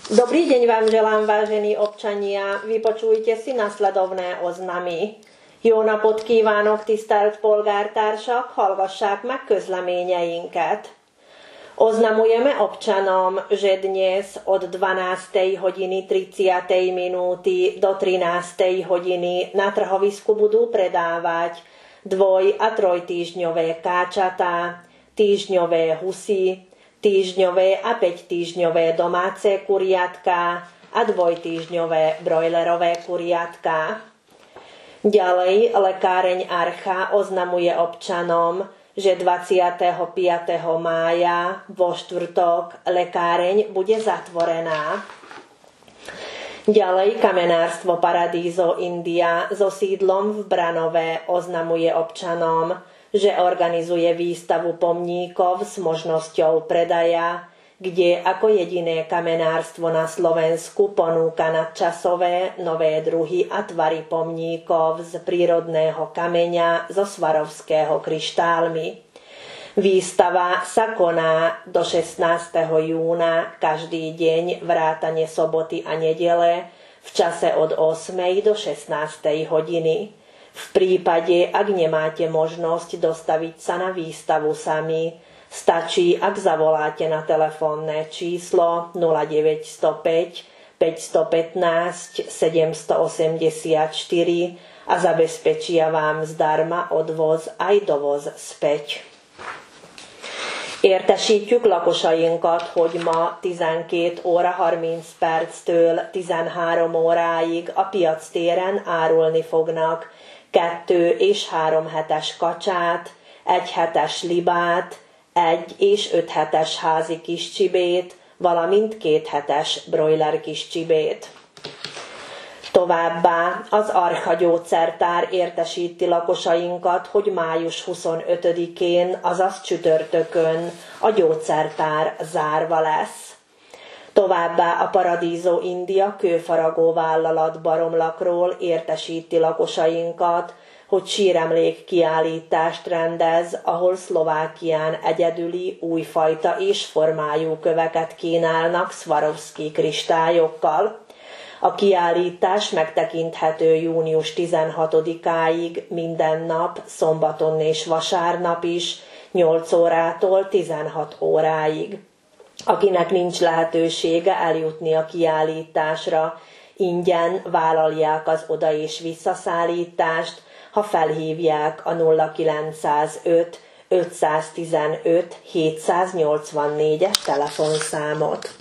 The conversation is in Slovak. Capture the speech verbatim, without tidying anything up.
Dobrý deň vám želám, vážení občania. Vypočujte si nasledovné oznamy. Jó napot kívánok, tisztelt polgártársak, hallgassák meg közleményeinket. Oznamujeme občanom, že dnes od dvanástej hodiny tridsiatej minúty do trinástej hodiny na trhovisku budú predávať dvoj- a trojtýždňové káčatá, týždňové husy, týždňové a päťtýždňové domáce kuriatká a dvojtýždňové brojlerové kuriatká. Ďalej lekáreň Archa oznamuje občanom, že dvadsiateho piateho mája vo štvrtok lekáreň bude zatvorená. Ďalej kamenárstvo Paradiso India so sídlom v Branove oznamuje občanom, že organizuje výstavu pomníkov s možnosťou predaja, kde ako jediné kamenárstvo na Slovensku ponúka nadčasové, nové druhy a tvary pomníkov z prírodného kameňa zo Svarovského kryštálmi. Výstava sa koná do šestnásteho júna každý deň vrátane soboty a nedele v čase od ôsmej do šestnástej hodiny. V prípade, ak nemáte možnosť dostaviť sa na výstavu sami, stačí, ak zavoláte na telefónne číslo nula deväť nula päť, päť jedna päť, sedem osem štyri a zabezpečia vám zdarma odvoz aj dovoz späť. Értesítjük lakosainkat, hogy ma tizenkét óra harminc perctől tizenhárom óráig a piac téren árulni fognak kettő és három hetes kacsát, egy hetes libát, egy és öt hetes házi kis csibét, valamint két hetes broiler kis csibét. Továbbá az Archa gyógyszertár értesíti lakosainkat, hogy május huszonötödikén, azaz csütörtökön a gyógyszertár zárva lesz. Továbbá a Paradiso India kőfaragó vállalat Baromlakról értesíti lakosainkat, hogy síremlék kiállítást rendez, ahol Szlovákián egyedüli, újfajta és formájú köveket kínálnak Swarovski kristályokkal. A kiállítás megtekinthető június tizenhatodikáig minden nap, szombaton és vasárnap is, nyolc órától tizenhat óráig. Akinek nincs lehetősége eljutni a kiállításra, ingyen vállalják az oda- és visszaszállítást, ha felhívják a nulla kilencszázöt, ötszáztizenöt, hétszáznyolcvannégyes telefonszámot.